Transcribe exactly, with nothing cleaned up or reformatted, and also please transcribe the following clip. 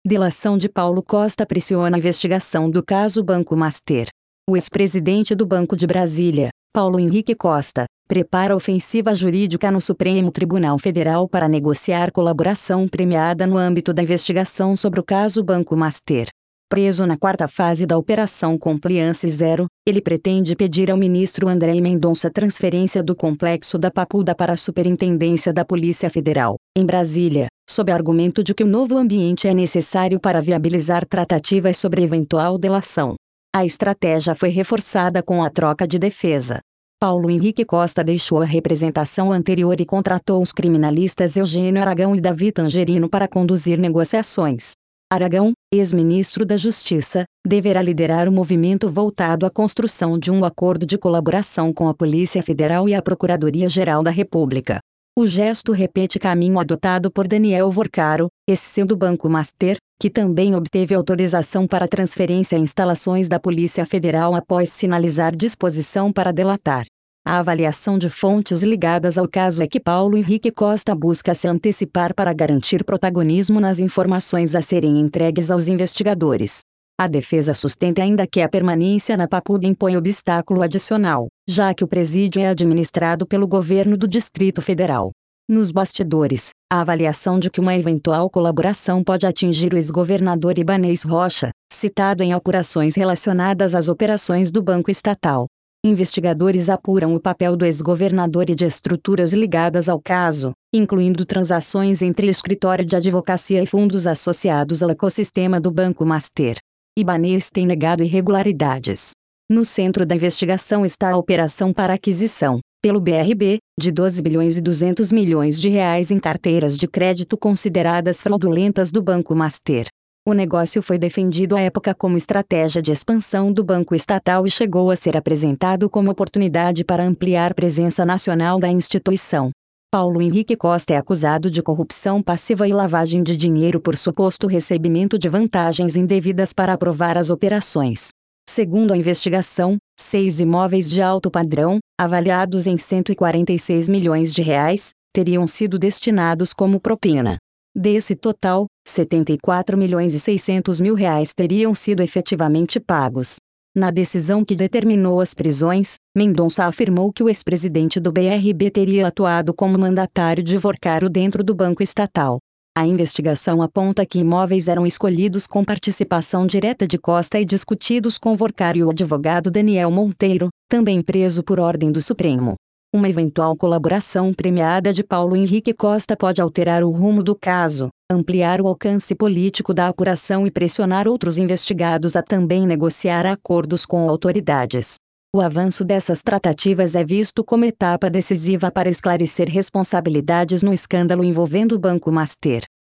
Delação de Paulo Costa pressiona a investigação do caso Banco Master. O ex-presidente do Banco de Brasília, Paulo Henrique Costa, prepara ofensiva jurídica no Supremo Tribunal Federal para negociar colaboração premiada no âmbito da investigação sobre o caso Banco Master. Preso na quarta fase da Operação Compliance Zero, ele pretende pedir ao ministro André Mendonça transferência do complexo da Papuda para a Superintendência da Polícia Federal, em Brasília, sob argumento de que o novo ambiente é necessário para viabilizar tratativas sobre eventual delação. A estratégia foi reforçada com a troca de defesa. Paulo Henrique Costa deixou a representação anterior e contratou os criminalistas Eugênio Aragão e Davi Tangerino para conduzir negociações. Aragão, ex-ministro da Justiça, deverá liderar o movimento voltado à construção de um acordo de colaboração com a Polícia Federal e a Procuradoria-Geral da República. O gesto repete caminho adotado por Daniel Vorcaro, ex-C E O do Banco Master, que também obteve autorização para transferência a instalações da Polícia Federal após sinalizar disposição para delatar. A avaliação de fontes ligadas ao caso é que Paulo Henrique Costa busca se antecipar para garantir protagonismo nas informações a serem entregues aos investigadores. A defesa sustenta ainda que a permanência na Papuda impõe obstáculo adicional, já que o presídio é administrado pelo governo do Distrito Federal. Nos bastidores, a avaliação de que uma eventual colaboração pode atingir o ex-governador Ibanez Rocha, citado em apurações relacionadas às operações do Banco Estatal. Investigadores apuram o papel do ex-governador e de estruturas ligadas ao caso, incluindo transações entre escritório de advocacia e fundos associados ao ecossistema do Banco Master. Ibanez tem negado irregularidades. No centro da investigação está a operação para aquisição, pelo B R B, de doze bilhões e duzentos milhões de reais em carteiras de crédito consideradas fraudulentas do Banco Master. O negócio foi defendido à época como estratégia de expansão do banco estatal e chegou a ser apresentado como oportunidade para ampliar presença nacional da instituição. Paulo Henrique Costa é acusado de corrupção passiva e lavagem de dinheiro por suposto recebimento de vantagens indevidas para aprovar as operações. Segundo a investigação, seis imóveis de alto padrão, avaliados em cento e quarenta e seis milhões de reais, teriam sido destinados como propina. Desse total, setenta e quatro milhões e seiscentos mil reais teriam sido efetivamente pagos. Na decisão que determinou as prisões, Mendonça afirmou que o ex-presidente do B R B teria atuado como mandatário de Vorcaro dentro do Banco Estatal. A investigação aponta que imóveis eram escolhidos com participação direta de Costa e discutidos com Vorcaro e o advogado Daniel Monteiro, também preso por ordem do Supremo. Uma eventual colaboração premiada de Paulo Henrique Costa pode alterar o rumo do caso, ampliar o alcance político da apuração e pressionar outros investigados a também negociar acordos com autoridades. O avanço dessas tratativas é visto como etapa decisiva para esclarecer responsabilidades no escândalo envolvendo o Banco Master.